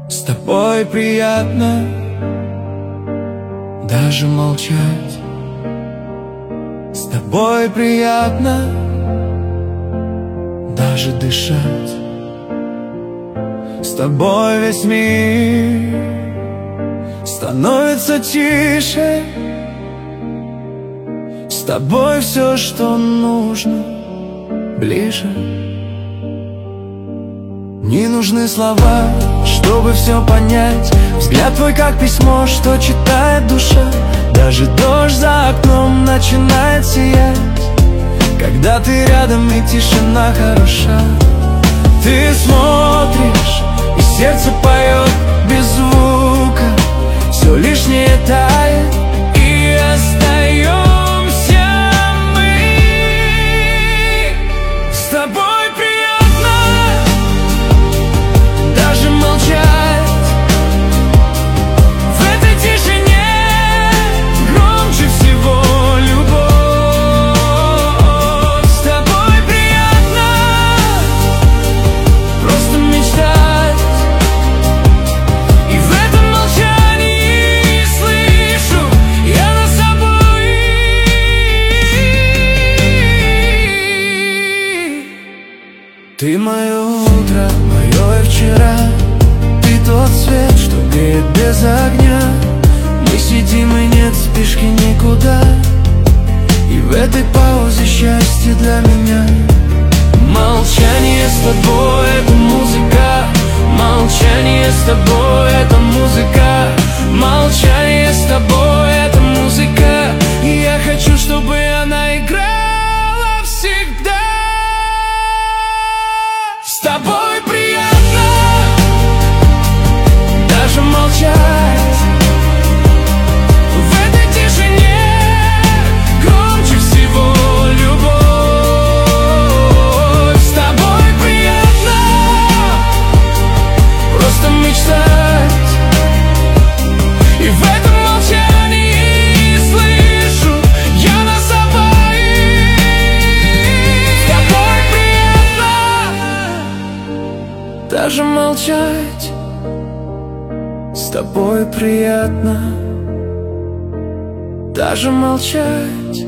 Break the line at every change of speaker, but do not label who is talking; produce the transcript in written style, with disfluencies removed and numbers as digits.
С тобой приятно даже молчать. С тобой приятно даже дышать. С тобой весь мир становится тише. С тобой все, что нужно, ближе. Не нужны слова, чтобы все понять. Взгляд твой как письмо, что читает душа. Даже дождь за окном начинает сиять, когда ты рядом и тишина хороша. Ты смотришь, и сердце поет без звука. Все лишнее тает, и остаемся мы. С тобой даже молчать. В этой тишине громче всего любовь. С тобой приятно просто мечтать. И в этом молчании слышу я нас с собой. Ты мое утро, мое и вчера. Ты тот свет, что греет без огня. Мы сидим и нет спешки никуда. И в этой паузе счастье для меня. Молчание с тобой — это музыка. Молчание с тобой — это музыка. Молчание с тобой — это музыка. И я хочу, чтобы она играла всегда. С тобой приятно даже молчать. В этой тишине громче всего любовь. С тобой приятно просто мечтать. И в этом молчании слышу я нас с собой. С тобой приятно даже молчать. С тобой приятно даже молчать.